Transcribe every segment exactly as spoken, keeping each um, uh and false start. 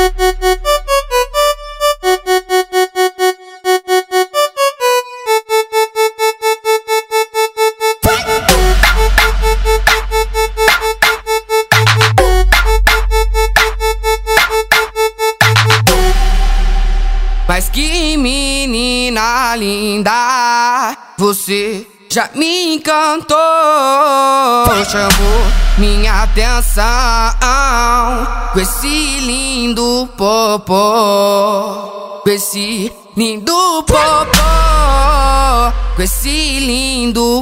Mas que menina linda, você já me encantou, chamou minha atenção com esse lindo popô, com esse lindo popô, com esse lindo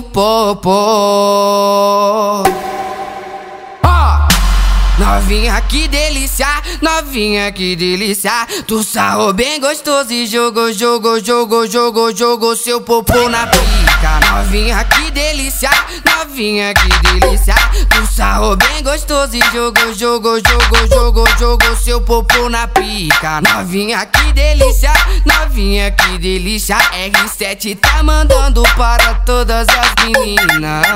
popô. Novinha, que delícia, novinha, que delícia. Tu sarrou bem gostoso e jogou, jogou, jogou, jogou, jogou seu popô na pica. Novinha, que delícia, novinha, que delícia. Tu sarrou bem gostoso e jogou, jogou, jogou, jogou, jogou seu popô na pica. Novinha, que delícia, novinha, que delícia. R sete tá mandando para todas as meninas.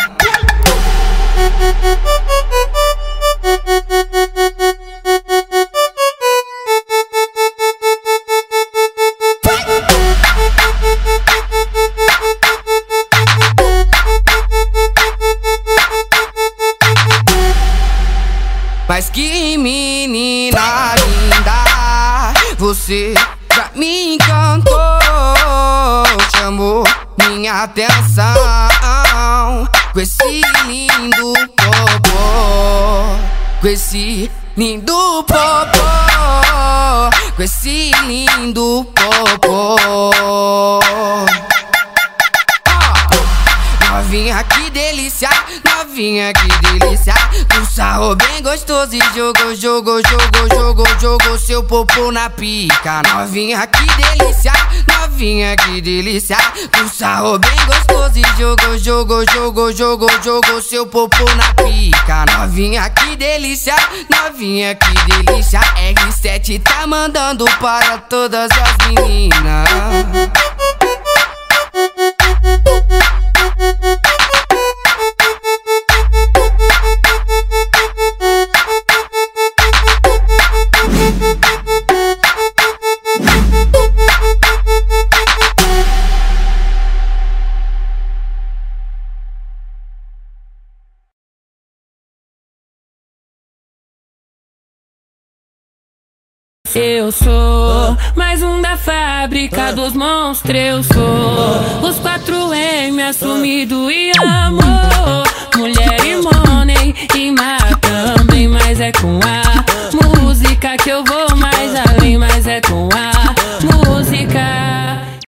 Mas que menina linda, você já me encantou, chamou minha atenção com esse lindo popô, com esse lindo popô, com esse lindo popô. Novinha, que delícia, novinha, que delícia. Tu sarrou bem gostoso e jogou, jogou, jogou, jogou, jogou seu popô na pica. Novinha, que delícia, novinha, que delícia. Tu sarrou bem gostoso e jogou, jogou, jogou, jogou, jogou seu popô na pica. Novinha, que delícia, novinha, que delícia. R sete tá mandando para todas as meninas. Eu sou mais um da fábrica dos monstros. Eu sou os quatro M assumido e amor. Mulher e money e mar também, mas é com a música que eu vou mais além, mas é com a música.